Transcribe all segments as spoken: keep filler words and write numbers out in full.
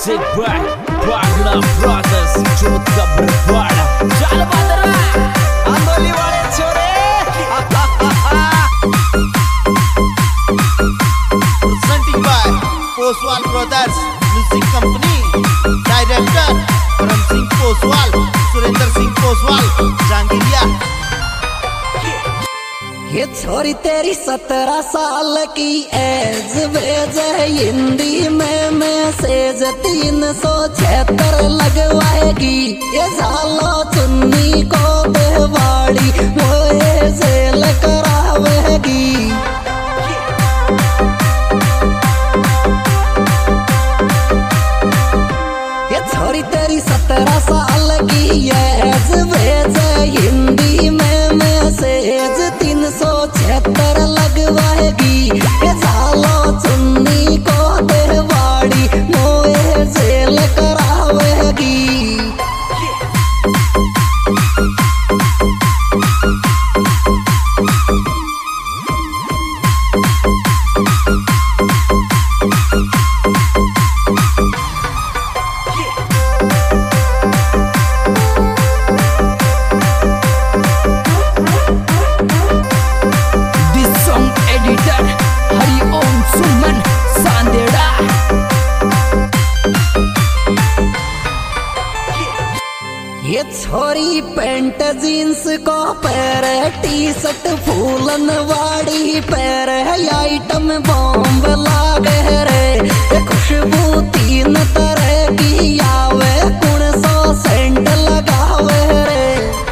Music by Wagner Brothers, जोत का बरवाड़ा चल बदरा आंदोली वाले छोरे presenting by Poswal Brothers Music Company, Director Karan Singh Poswal, Surinder Singh Poswal, Jangiriya। ये छोरी तेरी सत्रह साल की एज भेज हिंदी में मैसेज तीन सौ छिहत्तर लगवाएगी। ये सालो चुन्नी को बेवाड़ी मोए जेल करावेगी। ये छोरी तेरी सत्रह साल की एज भेज हिंदी में मैसेज तीन सौ छिहत्तर लगवाएगी। ये सालो चुन्नी को देवाड़ी मोए जेल करावेगी। ये छोरी पैंट जींस को पैर टी शर्ट फूलन वाड़ी पैर आइटम बॉम्ब लागे रे। ये खुशबू तीन तरह की आवे कुण सौ सेंट लगावे रे।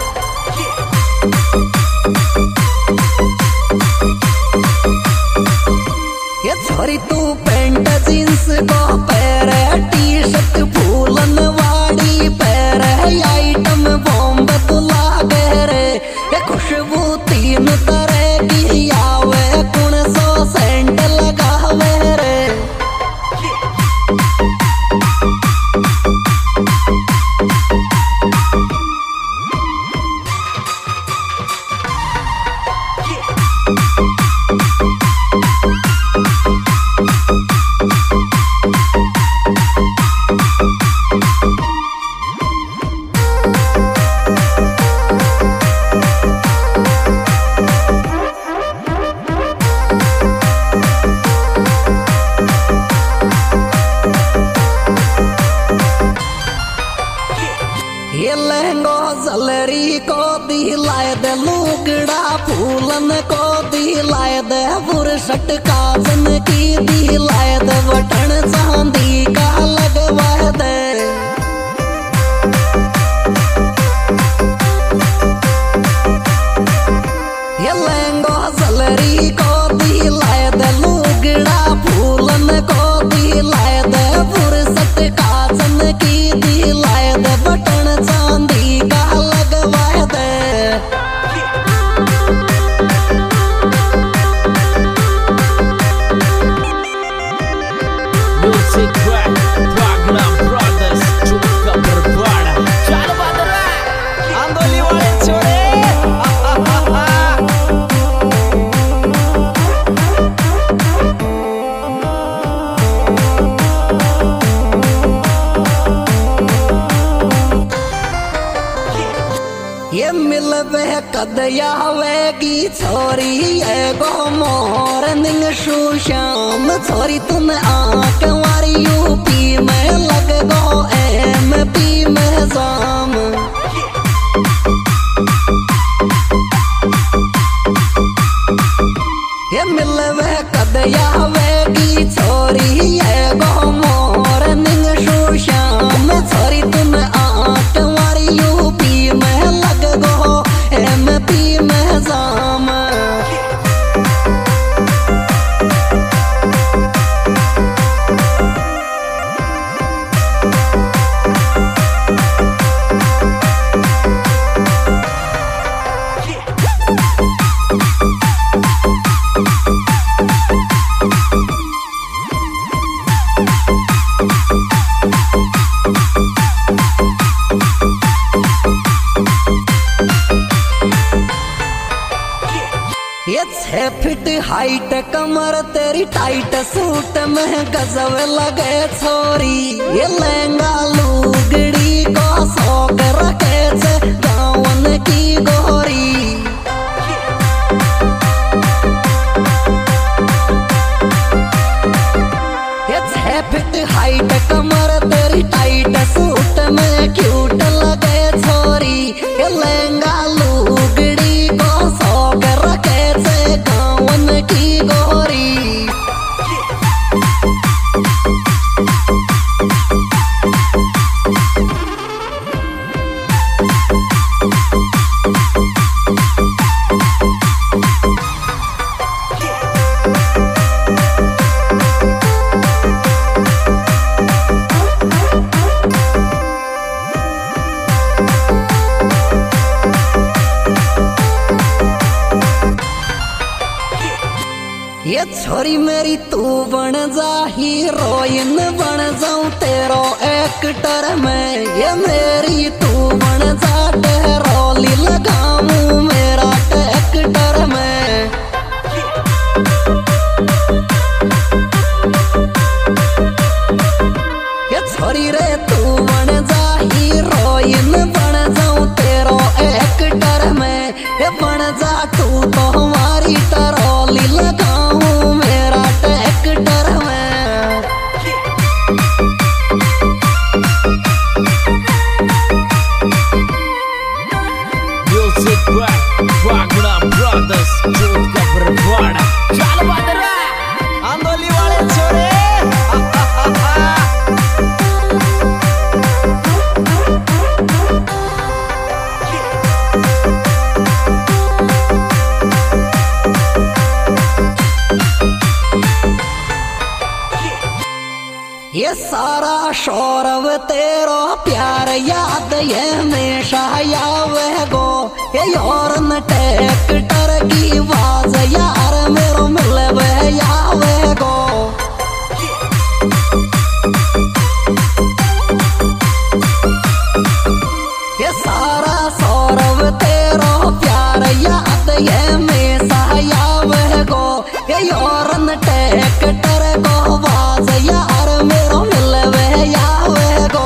ये छोरी तू पैंट जींस को पैर टी शर्ट फूलन वाड़ी पैर आइटम बॉम्ब तो लागे रे। ये खुशबू तीन तरह की आवे कुण सौ सेंट लगावे रे। ये लहंगो जलरी को दिलाए दे लुगड़ा फूलन को दिलाए दे बुरशट काजन की दिलाए दे बटन चांदी का लगवाए दे। ये लहंगो जलरी को दिलाए दे लुगड़ा फूलन को दिलाए दे बुरशट काजन की दिलाए दे बटन चांदी का लगवाए दे। Music by Wagner Brothers, जोत का बरवाड़ा चल बदरा आंदोली वाले छोरे ये मिलवे कदया वेगी छोरी ये गो मोरनिंग शू श्याम छोरी तुम आंख वारी यूपी में लग गो एम पी में जाम। ये मिलवे कदया वेगी छोरी ये गो मोरनिंग शू श्याम छोरी तुम आंख वारी यूपी में लग गो एम पी में जाम। हाइट कमर तेरी टाइट सूट में गजब लगे छोरी ये लहंगा लुगड़ी को शौक रखे से गावन की गोरी ये छह फीट हाइट कमर तेरी टाइट सूट में क्यूट लगे छोरी ये लहंगा लुगड़ी को शौक रखे से गावन की गोरी ये छोरी मेरी तू बन जा हीरोइन बन जाऊं तेरो एक्टर में ये मेरी तू बन जा टेरोली लगाऊं मेरा एक्टर में ये छोरी रे तू बन जा हीरोइन बन जाऊं तेरो एक्टर में ये बन जा तू तो हमारी टरोली लगा Brothers जोत का बरवाड़ा चल बदरा आंदोली वाले छोरे ये सारा शौरव तेरो प्यार याद ये हमेशा यावे गो ये और न ट्रैक्टर की आवाज यार मेरो मिलवे यावे गो ये सारा शौरव तेरो प्यार याद ये हमेशा यावे गो ये और न ट्रैक्टर को आवाज यार मेरो मिलवे यावे गो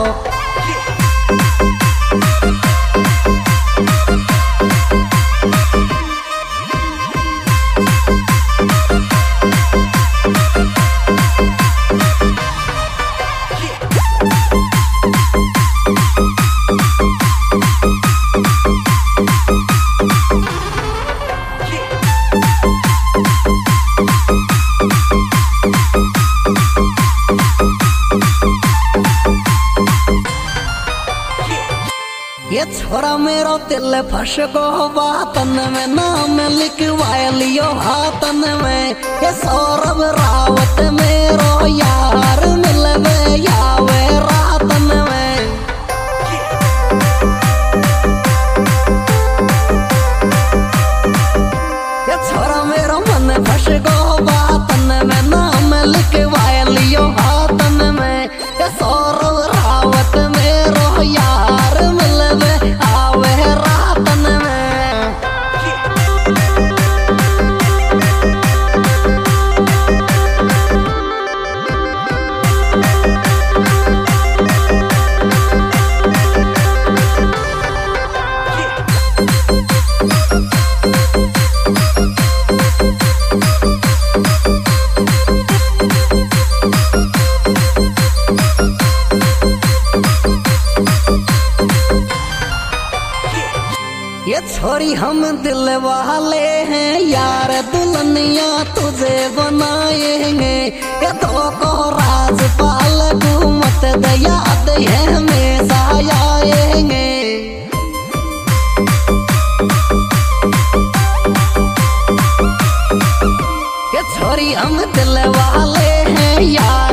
ये छोरा मेरो दिल फंस गो बातन में नाम लिखवा लियो हाथन में ये सौरभ रावत मेरो यार मिलवे यावे रातन में ये छोरा मेरो मन फंस गो बातन में नाम लिखवा लियो हाथन में ये सौरभ रावत मेरो यार आवे रातन में ये छोरी हम दिल वाले हैं यार दुल्हनिया तुझे बनाएंगे ये तो को राजपाल घूमत याद है हमेशा आएंगे ये छोरी हम दिल वाले हैं यार